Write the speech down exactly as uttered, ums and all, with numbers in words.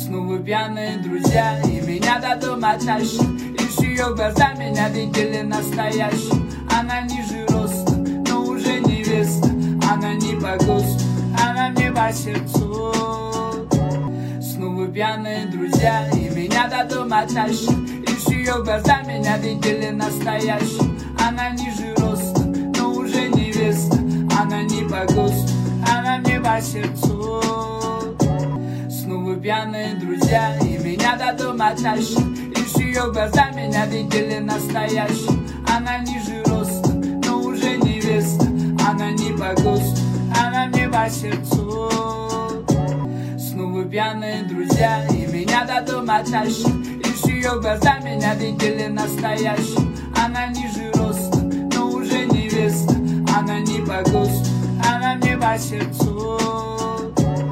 Снова пьяные друзья и меня до дома тащат. Лишь ее глаза меня видели настоящим. Она ниже роста, но уже невеста. Она не по ГОСТу, она мне по сердцу. Снова пьяные друзья и меня до дома тащат. Лишь ее глаза меня видели настоящим. Она ниже роста, но уже невеста. Она не по ГОСТу, она мне по сердцу. Снова пьяные друзья и меня до дома тащат. Лишь ее глаза меня видели настоящим. Она ниже роста, но уже невеста. Она не по ГОСТу, она мне по сердцу. Снова пьяные друзья и меня до дома тащат. Лишь ее глаза меня видели настоящим. Она ниже роста, но уже невеста. Она не по ГОСТу, она мне по сердцу.